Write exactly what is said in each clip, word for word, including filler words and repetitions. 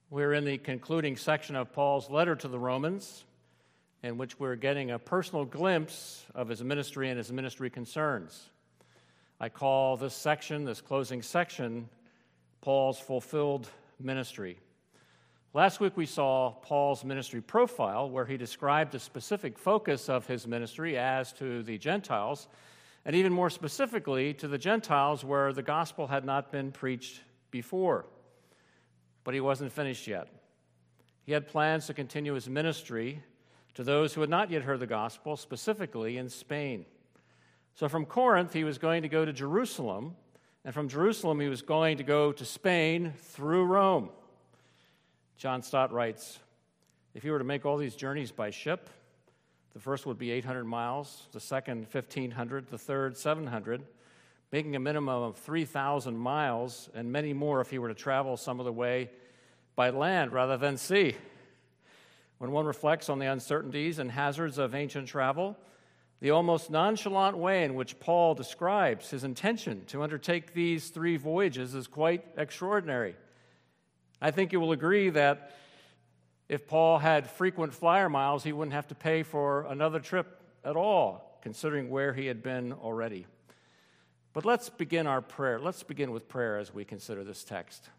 We're in the concluding section of Paul's letter to the Romans, in which we're getting a personal glimpse of his ministry and his ministry concerns. I call this section, this closing section, Paul's fulfilled ministry. Last week we saw Paul's ministry profile, where he described the specific focus of his ministry as to the Gentiles, and even more specifically to the Gentiles where the gospel had not been preached before. But he wasn't finished yet. He had plans to continue his ministry to those who had not yet heard the gospel, specifically in Spain. So from Corinth, he was going to go to Jerusalem, and from Jerusalem, he was going to go to Spain through Rome. John Stott writes, if you were to make all these journeys by ship, the first would be eight hundred miles, the second fifteen hundred, the third seven hundred, making a minimum of three thousand miles, and many more if he were to travel some of the way by land rather than sea. When one reflects on the uncertainties and hazards of ancient travel, the almost nonchalant way in which Paul describes his intention to undertake these three voyages is quite extraordinary. I think you will agree that if Paul had frequent flyer miles, he wouldn't have to pay for another trip at all, considering where he had been already. But let's begin our prayer. Let's begin with prayer as we consider this text.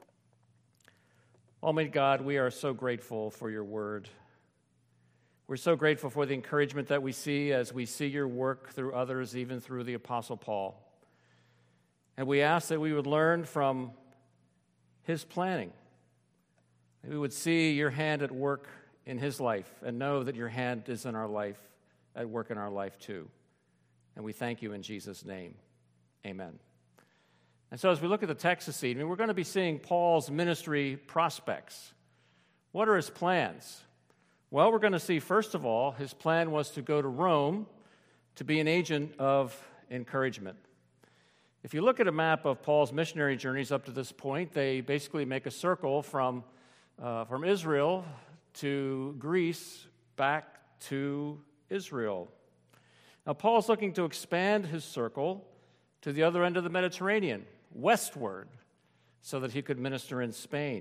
Almighty God, we are so grateful for your word. We're so grateful for the encouragement that we see as we see your work through others, even through the Apostle Paul. And we ask that we would learn from his planning, that we would see your hand at work in his life and know that your hand is in our life, at work in our life too. And we thank you in Jesus' name. Amen. And so as we look at the text this evening, we're going to be seeing Paul's ministry prospects. What are his plans? Well, we're going to see, first of all, his plan was to go to Rome to be an agent of encouragement. If you look at a map of Paul's missionary journeys up to this point, they basically make a circle from, uh, from Israel to Greece back to Israel. Now, Paul's looking to expand his circle to the other end of the Mediterranean, westward, so that he could minister in Spain.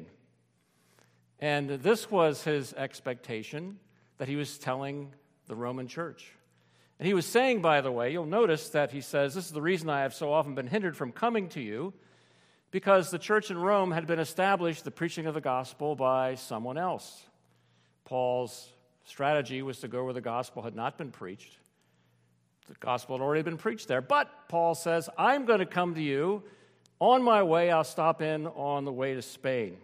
And this was his expectation that he was telling the Roman church. And he was saying, by the way, you'll notice that he says, this is the reason I have so often been hindered from coming to you, because the church in Rome had been established, the preaching of the gospel, by someone else. Paul's strategy was to go where the gospel had not been preached. The gospel had already been preached there. But Paul says, I'm going to come to you. On my way, I'll stop in on the way to Spain.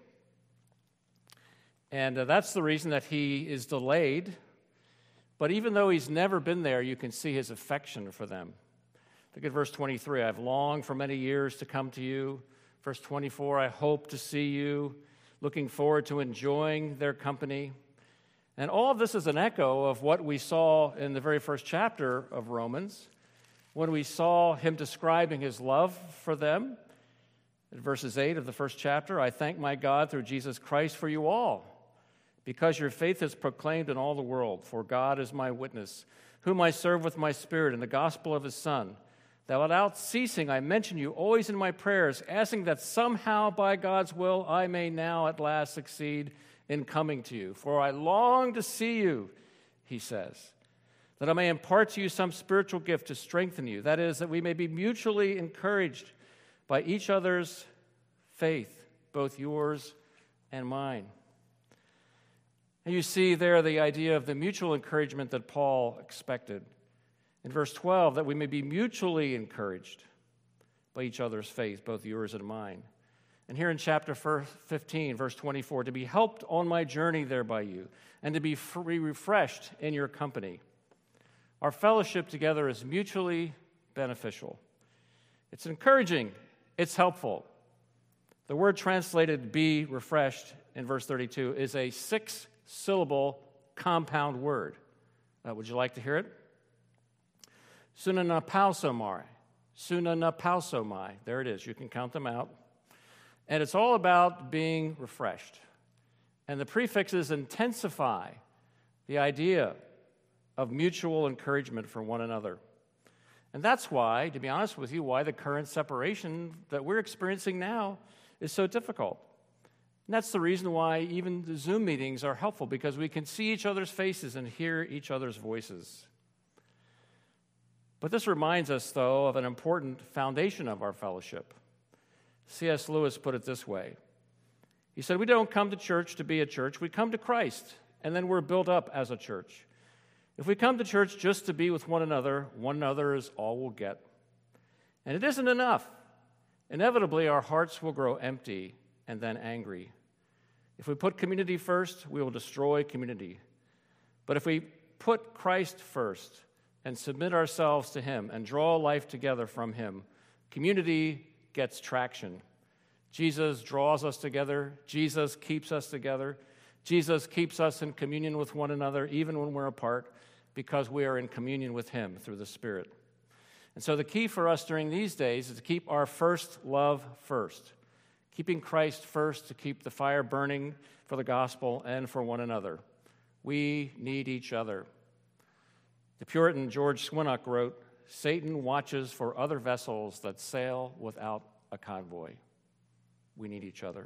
And uh, that's the reason that he is delayed. But even though he's never been there, you can see his affection for them. Look at verse twenty-three. I've longed for many years to come to you. Verse twenty-four, I hope to see you. Looking forward to enjoying their company. And all of this is an echo of what we saw in the very first chapter of Romans, when we saw him describing his love for them. In verses eight of the first chapter, I thank my God through Jesus Christ for you all, because your faith is proclaimed in all the world. For God is my witness, whom I serve with my spirit in the gospel of his Son, that without ceasing I mention you always in my prayers, asking that somehow by God's will I may now at last succeed in coming to you. For I long to see you, he says, that I may impart to you some spiritual gift to strengthen you. That is, that we may be mutually encouraged by each other's faith, both yours and mine. And you see there the idea of the mutual encouragement that Paul expected. In verse twelve, that we may be mutually encouraged by each other's faith, both yours and mine. And here in chapter fifteen, verse twenty-four, to be helped on my journey there by you, and to be free, refreshed in your company. Our fellowship together is mutually beneficial. It's encouraging. It's helpful. The word translated be refreshed in verse thirty-two is a six-syllable compound word. Uh, would you like to hear it? Sunanapausomai. Sunanapausomai. There it is. You can count them out. And it's all about being refreshed. And the prefixes intensify the idea of mutual encouragement for one another. And that's why, to be honest with you, why the current separation that we're experiencing now is so difficult. And that's the reason why even the Zoom meetings are helpful, because we can see each other's faces and hear each other's voices. But this reminds us, though, of an important foundation of our fellowship. C S Lewis put it this way. He said, we don't come to church to be a church. We come to Christ, and then we're built up as a church. If we come to church just to be with one another, one another is all we'll get. And it isn't enough. Inevitably, our hearts will grow empty and then angry. If we put community first, we will destroy community. But if we put Christ first and submit ourselves to him and draw life together from him, community gets traction. Jesus draws us together. Jesus keeps us together. Jesus keeps us in communion with one another, even when we're apart, because we are in communion with him through the Spirit. And so the key for us during these days is to keep our first love first, keeping Christ first, to keep the fire burning for the gospel and for one another. We need each other. The Puritan George Swinnock wrote, Satan watches for other vessels that sail without a convoy. We need each other.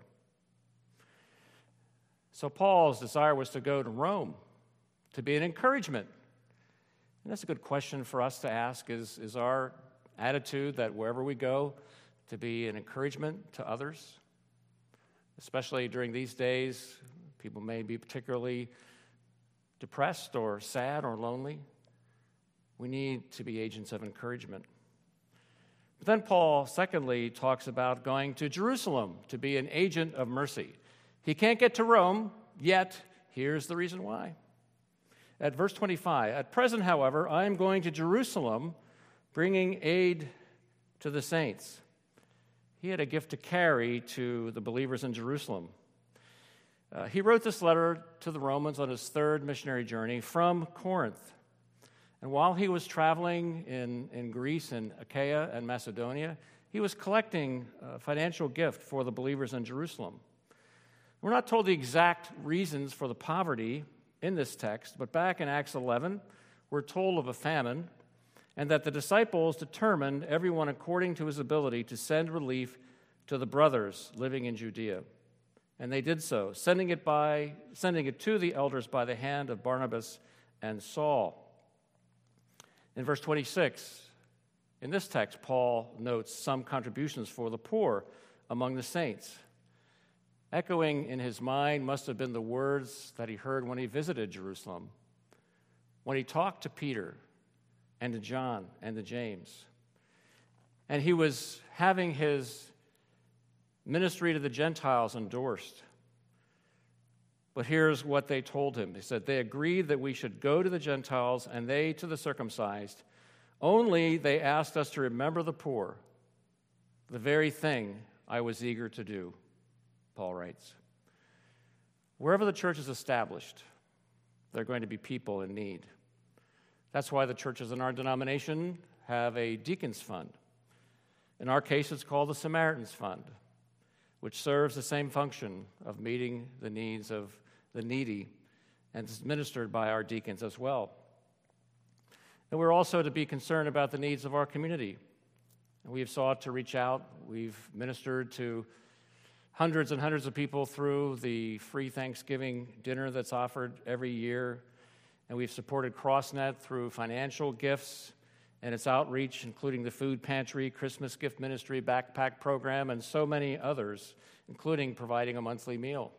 So Paul's desire was to go to Rome, to be an encouragement. And that's a good question for us to ask. Is, is our attitude that wherever we go, to be an encouragement to others? Especially during these days, people may be particularly depressed or sad or lonely. We need to be agents of encouragement. But then Paul, secondly, talks about going to Jerusalem to be an agent of mercy. He can't get to Rome, yet here's the reason why. At verse twenty-five, at present, however, I am going to Jerusalem, bringing aid to the saints. He had a gift to carry to the believers in Jerusalem. Uh, he wrote this letter to the Romans on his third missionary journey from Corinth. And while he was traveling in, in Greece and Achaia and Macedonia, he was collecting a financial gift for the believers in Jerusalem. We're not told the exact reasons for the poverty in this text, but back in Acts eleven, we're told of a famine, and that the disciples determined, everyone according to his ability, to send relief to the brothers living in Judea. And they did so, sending it by sending it to the elders by the hand of Barnabas and Saul. In verse twenty-six, in this text, Paul notes some contributions for the poor among the saints. Echoing in his mind must have been the words that he heard when he visited Jerusalem, when he talked to Peter and to John and to James. And he was having his ministry to the Gentiles endorsed. But here's what they told him. They said, they agreed that we should go to the Gentiles and they to the circumcised. Only they asked us to remember the poor, the very thing I was eager to do, Paul writes. Wherever the church is established, there are going to be people in need. That's why the churches in our denomination have a deacons fund. In our case, it's called the Samaritan's Fund, which serves the same function of meeting the needs of the needy and is administered by our deacons as well. And we're also to be concerned about the needs of our community. And we've sought to reach out. We've ministered to hundreds and hundreds of people through the free Thanksgiving dinner that's offered every year. And we've supported CrossNet through financial gifts and its outreach, including the food pantry, Christmas gift ministry, backpack program, and so many others, including providing a monthly meal.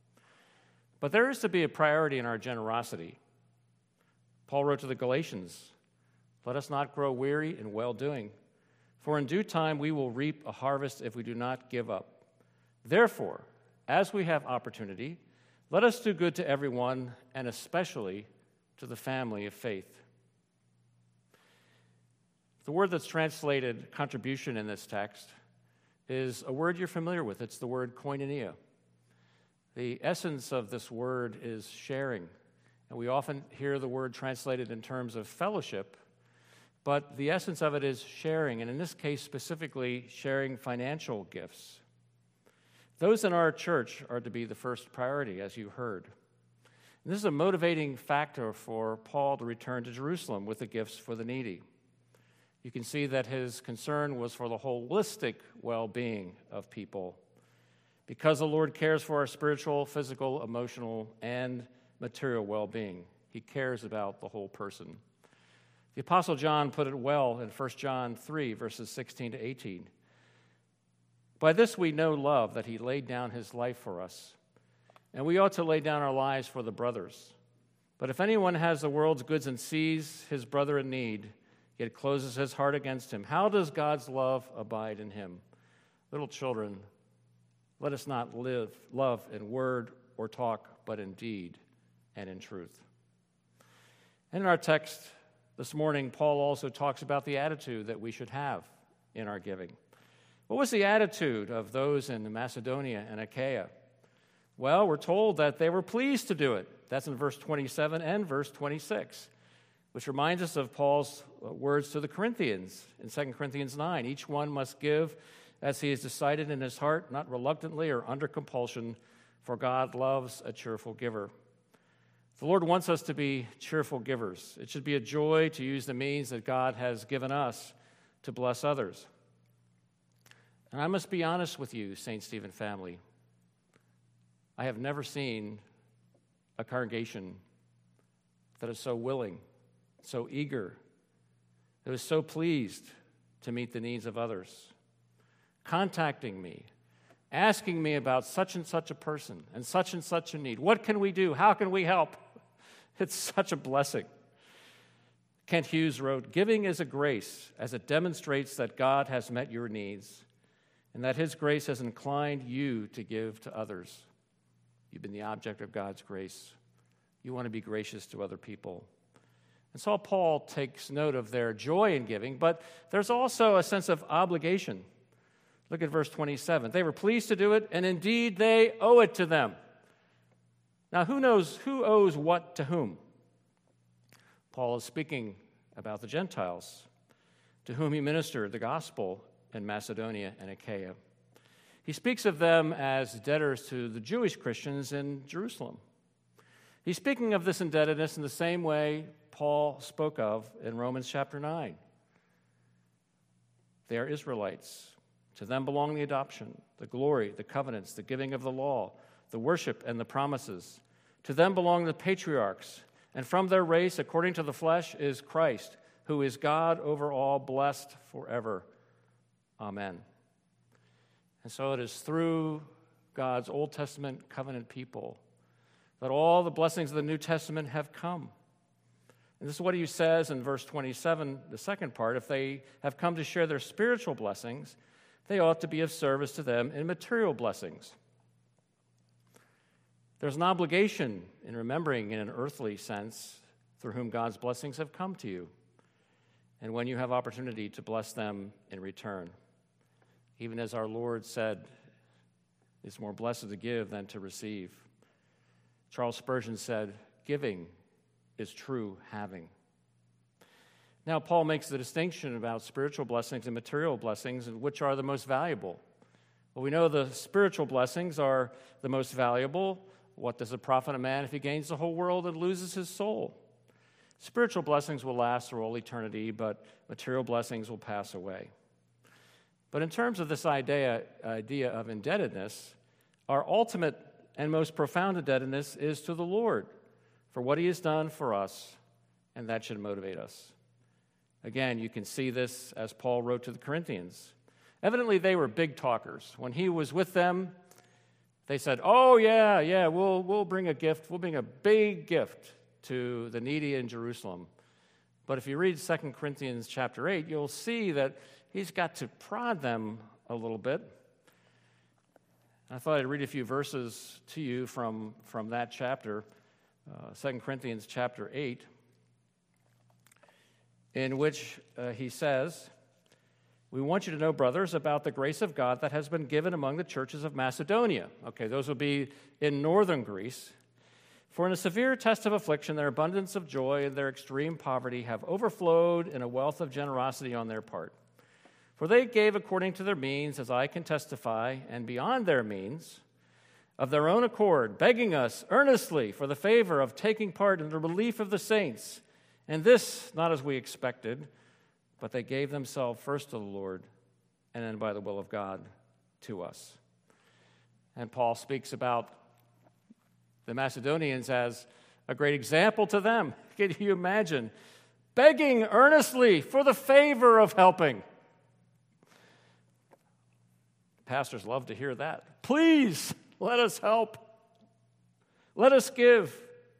But there is to be a priority in our generosity. Paul wrote to the Galatians, let us not grow weary in well-doing, for in due time we will reap a harvest if we do not give up. Therefore, as we have opportunity, let us do good to everyone, and especially to the family of faith. The word that's translated contribution in this text is a word you're familiar with. It's the word koinonia. The essence of this word is sharing. And we often hear the word translated in terms of fellowship, but the essence of it is sharing, and in this case specifically, sharing financial gifts. Those in our church are to be the first priority, as you heard. And this is a motivating factor for Paul to return to Jerusalem with the gifts for the needy. You can see that his concern was for the holistic well-being of people, because the Lord cares for our spiritual, physical, emotional, and material well-being. He cares about the whole person. The Apostle John put it well in First John three, verses sixteen to eighteen. By this we know love, that he laid down his life for us, and we ought to lay down our lives for the brothers. But if anyone has the world's goods and sees his brother in need, yet closes his heart against him, how does God's love abide in him? Little children, let us not live love in word or talk, but in deed and in truth. And in our text this morning, Paul also talks about the attitude that we should have in our giving. What was the attitude of those in Macedonia and Achaia? Well, we're told that they were pleased to do it. That's in verse twenty-seven and verse twenty-six, which reminds us of Paul's words to the Corinthians in Second Corinthians nine. Each one must give as he has decided in his heart, not reluctantly or under compulsion, for God loves a cheerful giver. The Lord wants us to be cheerful givers. It should be a joy to use the means that God has given us to bless others. And I must be honest with you, Saint Stephen family. I have never seen a congregation that is so willing, so eager, that is so pleased to meet the needs of others, contacting me, asking me about such and such a person and such and such a need. What can we do? How can we help? It's such a blessing. Kent Hughes wrote, "Giving is a grace as it demonstrates that God has met your needs and that his grace has inclined you to give to others." You've been the object of God's grace. You want to be gracious to other people. And so Paul takes note of their joy in giving, but there's also a sense of obligation. Look at verse twenty-seven. They were pleased to do it, and indeed they owe it to them. Now, who knows who owes what to whom? Paul is speaking about the Gentiles, to whom he ministered the gospel in Macedonia and Achaia. He speaks of them as debtors to the Jewish Christians in Jerusalem. He's speaking of this indebtedness in the same way Paul spoke of in Romans chapter nine. They are Israelites. To them belong the adoption, the glory, the covenants, the giving of the law, the worship, and the promises. To them belong the patriarchs, and from their race, according to the flesh, is Christ, who is God over all, blessed forever. Amen. And so it is through God's Old Testament covenant people that all the blessings of the New Testament have come. And this is what he says in verse twenty-seven, the second part. If they have come to share their spiritual blessings, they ought to be of service to them in material blessings. There's an obligation in remembering in an earthly sense through whom God's blessings have come to you, and when you have opportunity to bless them in return. Even as our Lord said, it's more blessed to give than to receive. Charles Spurgeon said, giving is true having. Now, Paul makes the distinction about spiritual blessings and material blessings, and which are the most valuable. Well, we know the spiritual blessings are the most valuable. What does it profit a man if he gains the whole world and loses his soul? Spiritual blessings will last through all eternity, but material blessings will pass away. But in terms of this idea, idea of indebtedness, our ultimate and most profound indebtedness is to the Lord for what he has done for us, and that should motivate us. Again, you can see this as Paul wrote to the Corinthians. Evidently, they were big talkers. When he was with them, they said, oh, yeah, yeah, we'll, we'll bring a gift. We'll bring a big gift to the needy in Jerusalem. But if you read Second Corinthians chapter eight, you'll see that he's got to prod them a little bit. I thought I'd read a few verses to you from, from that chapter, uh, Second Corinthians chapter eight, in which uh, he says, we want you to know, brothers, about the grace of God that has been given among the churches of Macedonia. Okay, those will be in northern Greece. For in a severe test of affliction, their abundance of joy and their extreme poverty have overflowed in a wealth of generosity on their part. For they gave according to their means, as I can testify, and beyond their means, of their own accord, begging us earnestly for the favor of taking part in the relief of the saints. And this, not as we expected, but they gave themselves first to the Lord, and then by the will of God to us. And Paul speaks about the Macedonians as a great example to them. Can you imagine? Begging earnestly for the favor of helping. Pastors love to hear that. Please, let us help. Let us give.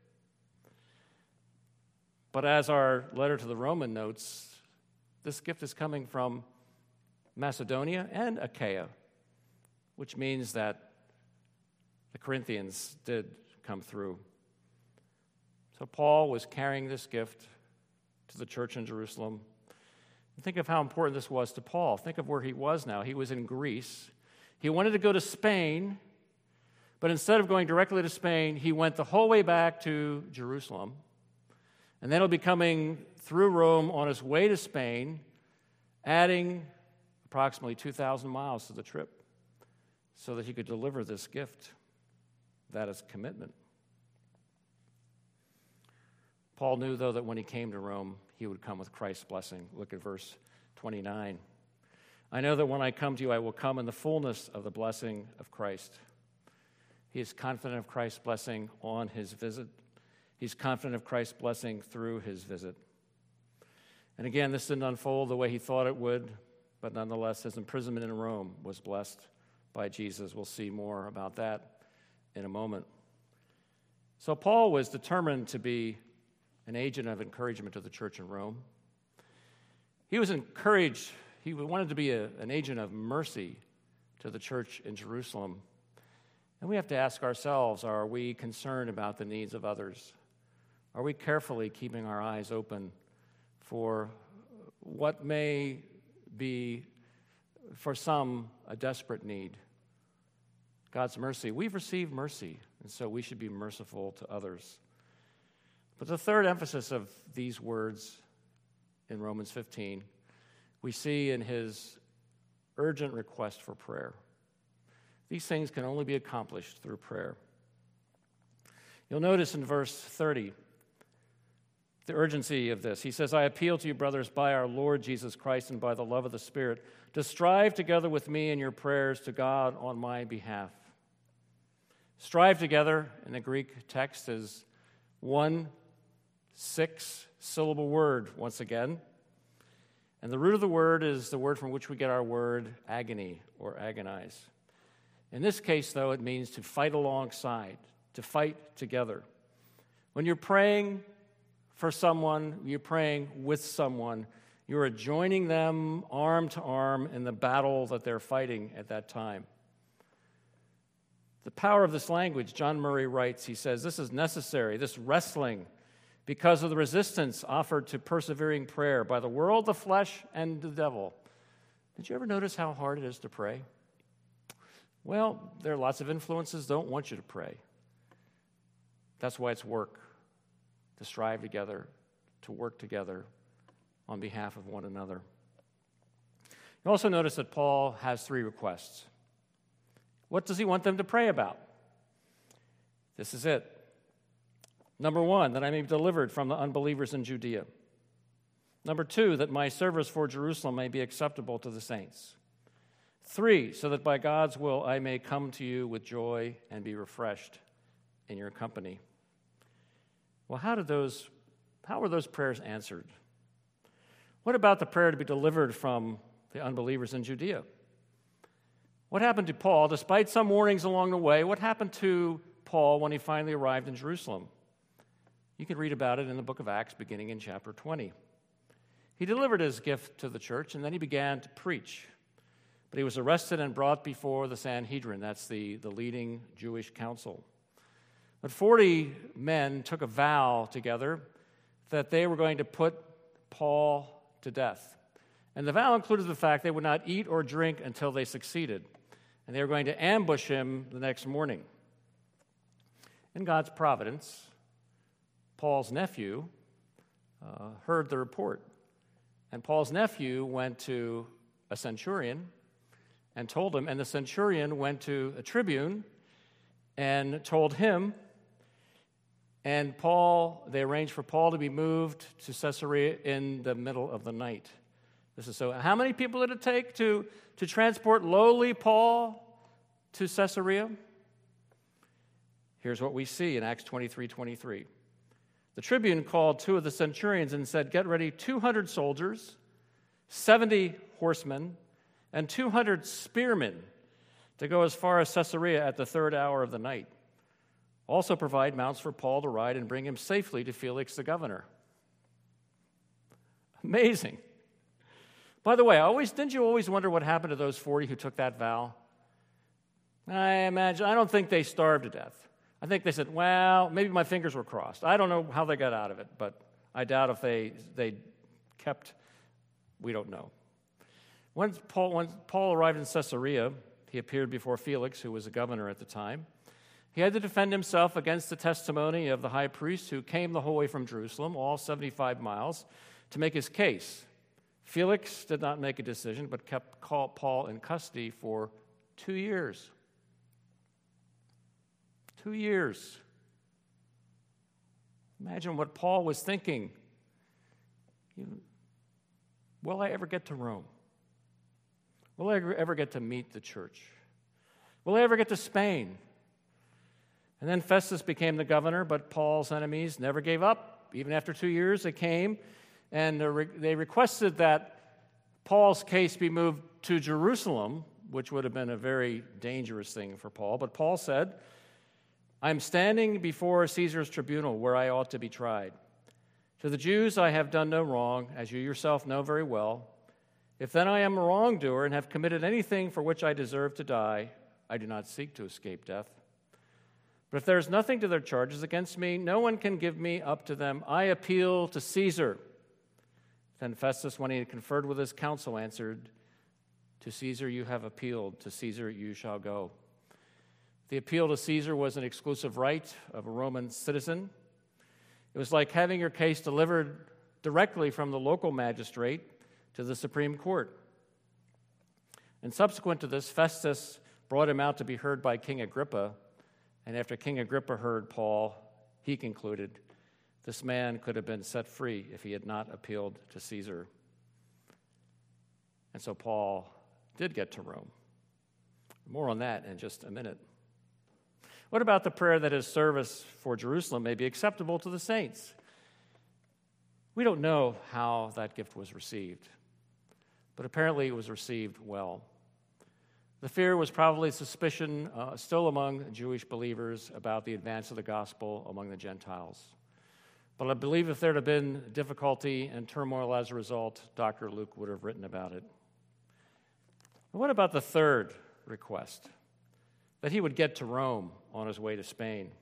But as our letter to the Roman notes, this gift is coming from Macedonia and Achaia, which means that the Corinthians did come through. So Paul was carrying this gift to the church in Jerusalem. And think of how important this was to Paul. Think of where he was now. He was in Greece. He wanted to go to Spain, but instead of going directly to Spain, he went the whole way back to Jerusalem. And then he'll be coming through Rome on his way to Spain, adding approximately two thousand miles to the trip so that he could deliver this gift. That is commitment. Paul knew, though, that when he came to Rome, he would come with Christ's blessing. Look at verse twenty-nine. I know that when I come to you, I will come in the fullness of the blessing of Christ. He is confident of Christ's blessing on his visit. He's confident of Christ's blessing through his visit. And again, this didn't unfold the way he thought it would, but nonetheless, his imprisonment in Rome was blessed by Jesus. We'll see more about that in a moment. So Paul was determined to be an agent of encouragement to the church in Rome. He was encouraged, he wanted to be a, an agent of mercy to the church in Jerusalem. And we have to ask ourselves, are we concerned about the needs of others? Are we carefully keeping our eyes open for what may be, for some, a desperate need? God's mercy. We've received mercy, and so we should be merciful to others. But the third emphasis of these words in Romans fifteen, we see in his urgent request for prayer. These things can only be accomplished through prayer. You'll notice in verse thirty, the urgency of this. He says, I appeal to you, brothers, by our Lord Jesus Christ and by the love of the Spirit, to strive together with me in your prayers to God on my behalf. Strive together in the Greek text is one six-syllable word once again. And the root of the word is the word from which we get our word agony or agonize. In this case, though, it means to fight alongside, to fight together. When you're praying for someone, you're praying with someone, you are joining them arm to arm in the battle that they're fighting at that time. The power of this language, John Murray writes, he says, this is necessary, this wrestling, because of the resistance offered to persevering prayer by the world, the flesh, and the devil. Did you ever notice how hard it is to pray? Well, there are lots of influences that don't want you to pray. That's why it's work, to strive together, to work together on behalf of one another. You also notice that Paul has three requests. What does he want them to pray about? This is it. Number one, that I may be delivered from the unbelievers in Judea. Number two, that my service for Jerusalem may be acceptable to the saints. Three, so that by God's will I may come to you with joy and be refreshed in your company. Well, how did those, how were those prayers answered? What about the prayer to be delivered from the unbelievers in Judea? What happened to Paul, despite some warnings along the way? What happened to Paul when he finally arrived in Jerusalem? You can read about it in the book of Acts, beginning in chapter twenty. He delivered his gift to the church, and then he began to preach. But he was arrested and brought before the Sanhedrin. That's the, the leading Jewish council. But forty men took a vow together that they were going to put Paul to death. And the vow included the fact they would not eat or drink until they succeeded. And they were going to ambush him the next morning. In God's providence, Paul's nephew uh, heard the report. And Paul's nephew went to a centurion and told him, and the centurion went to a tribune and told him, and Paul, they arranged for Paul to be moved to Caesarea in the middle of the night. This is so, how many people did it take to, to transport lowly Paul to Caesarea? Here's what we see in Acts twenty-three twenty-three. The tribune called two of the centurions and said, "Get ready two hundred soldiers, seventy horsemen, and two hundred spearmen to go as far as Caesarea at the third hour of the night. Also provide mounts for Paul to ride and bring him safely to Felix the governor." Amazing. By the way, I always didn't you always wonder what happened to those forty who took that vow? I imagine, I don't think they starved to death. I think they said, well, maybe my fingers were crossed. I don't know how they got out of it, but I doubt if they they kept, we don't know. When Paul, when Paul arrived in Caesarea, he appeared before Felix, who was the governor at the time. He had to defend himself against the testimony of the high priest who came the whole way from Jerusalem, all seventy-five miles, to make his case. Felix did not make a decision, but kept Paul in custody for two years. Two years. Imagine what Paul was thinking. Will I ever get to Rome? Will I ever get to meet the church? Will I ever get to Spain? And then Festus became the governor, but Paul's enemies never gave up. Even after two years, they came, and they requested that Paul's case be moved to Jerusalem, which would have been a very dangerous thing for Paul. But Paul said, "I am standing before Caesar's tribunal where I ought to be tried. To the Jews I have done no wrong, as you yourself know very well. If then I am a wrongdoer and have committed anything for which I deserve to die, I do not seek to escape death. But if there is nothing to their charges against me, no one can give me up to them. I appeal to Caesar." Then Festus, when he had conferred with his council, answered, "To Caesar you have appealed, to Caesar you shall go." The appeal to Caesar was an exclusive right of a Roman citizen. It was like having your case delivered directly from the local magistrate to the Supreme Court. And subsequent to this, Festus brought him out to be heard by King Agrippa. And after King Agrippa heard Paul, he concluded this man could have been set free if he had not appealed to Caesar. And so Paul did get to Rome. More on that in just a minute. What about the prayer that his service for Jerusalem may be acceptable to the saints? We don't know how that gift was received, but apparently it was received well. The fear was probably suspicion uh, still among Jewish believers about the advance of the gospel among the Gentiles. But I believe if there had been difficulty and turmoil as a result, Doctor Luke would have written about it. And what about the third request? That he would get to Rome on his way to Spain.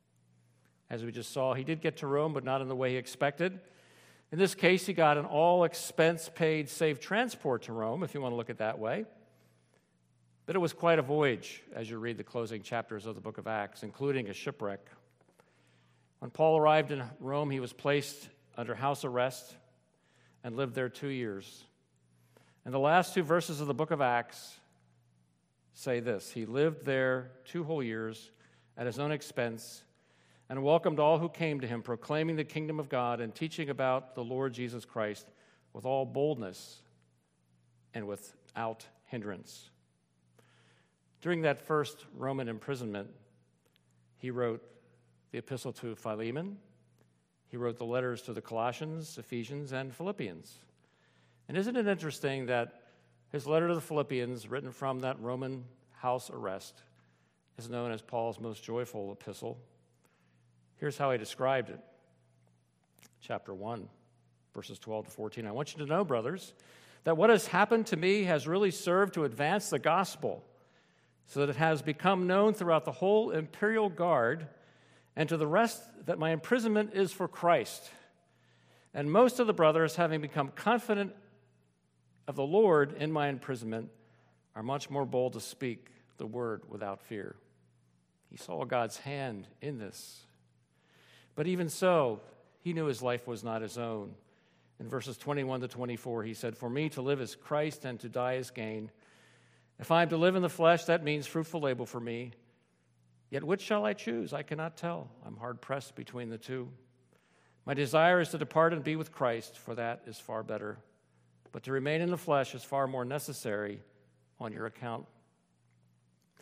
As we just saw, he did get to Rome, but not in the way he expected. In this case, he got an all-expense-paid safe transport to Rome, if you want to look at it that way. But it was quite a voyage as you read the closing chapters of the book of Acts, including a shipwreck. When Paul arrived in Rome, he was placed under house arrest and lived there two years. And the last two verses of the book of Acts say this: he lived there two whole years at his own expense and welcomed all who came to him, proclaiming the kingdom of God and teaching about the Lord Jesus Christ with all boldness and without hindrance. During that first Roman imprisonment, he wrote the epistle to Philemon. He wrote the letters to the Colossians, Ephesians, and Philippians. And isn't it interesting that his letter to the Philippians, written from that Roman house arrest, is known as Paul's most joyful epistle? Here's how he described it. Chapter one, verses twelve to fourteen. "I want you to know, brothers, that what has happened to me has really served to advance the gospel, so that it has become known throughout the whole imperial guard and to the rest that my imprisonment is for Christ. And most of the brothers, having become confident of the Lord in my imprisonment, are much more bold to speak the word without fear." He saw God's hand in this. But even so, he knew his life was not his own. In verses twenty-one to twenty-four, he said, "For me to live is Christ and to die is gain. If I am to live in the flesh, that means fruitful labor for me. Yet which shall I choose? I cannot tell. I'm hard-pressed between the two. My desire is to depart and be with Christ, for that is far better. But to remain in the flesh is far more necessary on your account.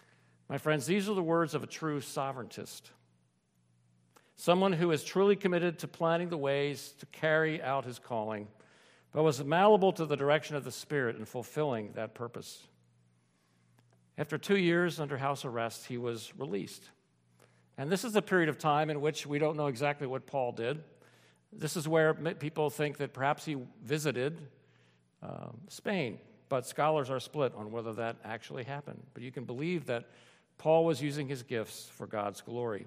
My friends, these are the words of a true sovereigntist, someone who is truly committed to planning the ways to carry out his calling, but was malleable to the direction of the Spirit in fulfilling that purpose. After two years under house arrest, he was released. And this is a period of time in which we don't know exactly what Paul did. This is where people think that perhaps he visited um, Spain, but scholars are split on whether that actually happened. But you can believe that Paul was using his gifts for God's glory.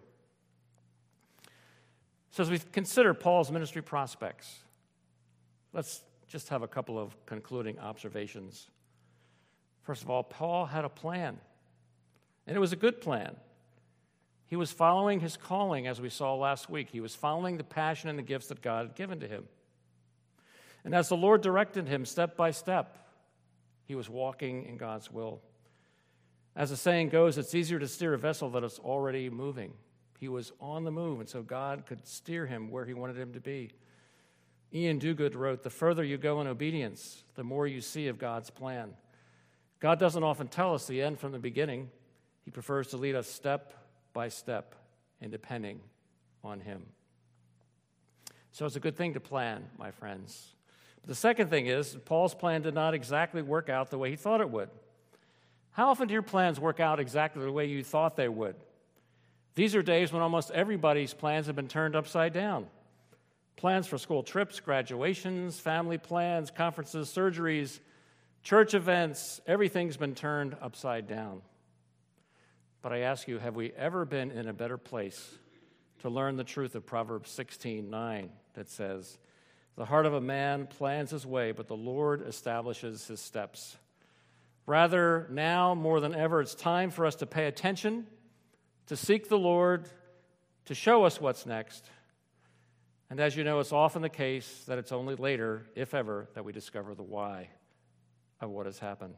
So as we consider Paul's ministry prospects, let's just have a couple of concluding observations. First of all, Paul had a plan, and it was a good plan. He was following his calling, as we saw last week. He was following the passion and the gifts that God had given to him. And as the Lord directed him step by step, he was walking in God's will. As the saying goes, it's easier to steer a vessel that is already moving. He was on the move, and so God could steer him where he wanted him to be. Ian Duguid wrote, "The further you go in obedience, the more you see of God's plan." God doesn't often tell us the end from the beginning. He prefers to lead us step by step and depending on him. So it's a good thing to plan, my friends. But the second thing is, Paul's plan did not exactly work out the way he thought it would. How often do your plans work out exactly the way you thought they would? These are days when almost everybody's plans have been turned upside down. Plans for school trips, graduations, family plans, conferences, surgeries, church events, everything's been turned upside down. But I ask you, have we ever been in a better place to learn the truth of Proverbs sixteen nine that says, "The heart of a man plans his way, but the Lord establishes his steps." Rather, now more than ever, it's time for us to pay attention, to seek the Lord, to show us what's next. And as you know, it's often the case that it's only later, if ever, that we discover the why of what has happened.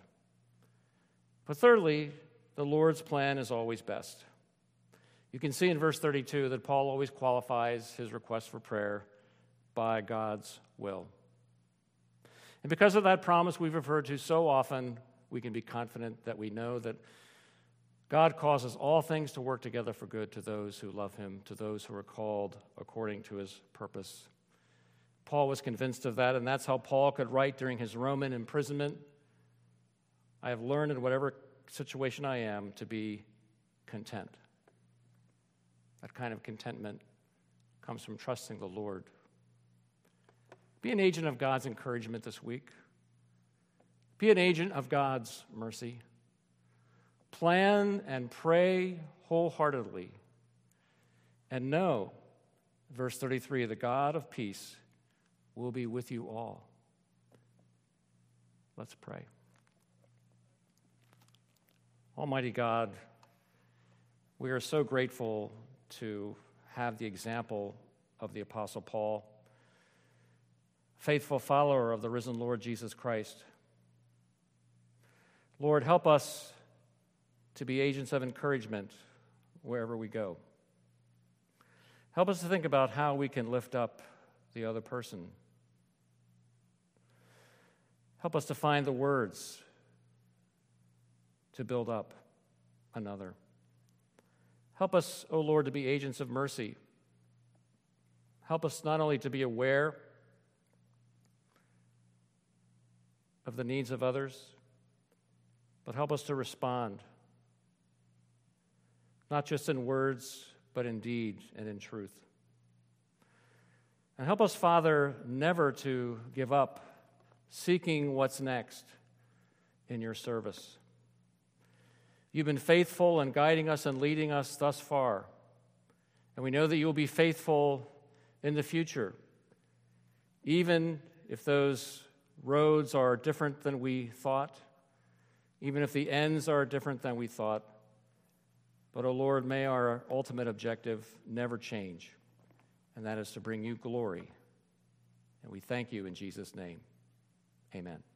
But thirdly, the Lord's plan is always best. You can see in verse thirty-two that Paul always qualifies his request for prayer by God's will. And because of that promise we've referred to so often, we can be confident that we know that God causes all things to work together for good to those who love him, to those who are called according to his purpose. Paul was convinced of that, and that's how Paul could write during his Roman imprisonment, "I have learned in whatever situation I am to be content." That kind of contentment comes from trusting the Lord. Be an agent of God's encouragement this week. Be an agent of God's mercy. Plan and pray wholeheartedly. And know, verse thirty-three, the God of peace will be with you all. Let's pray. Almighty God, we are so grateful to have the example of the Apostle Paul, faithful follower of the risen Lord Jesus Christ. Lord, help us to be agents of encouragement wherever we go. Help us to think about how we can lift up the other person. Help us to find the words to build up another. Help us, O Lord, to be agents of mercy. Help us not only to be aware of the needs of others, but help us to respond, not just in words, but in deed and in truth. And help us, Father, never to give up seeking what's next in your service. You've been faithful in guiding us and leading us thus far, and we know that you will be faithful in the future, even if those roads are different than we thought, even if the ends are different than we thought. But, O Lord, may our ultimate objective never change, and that is to bring you glory. And we thank you in Jesus' name. Amen.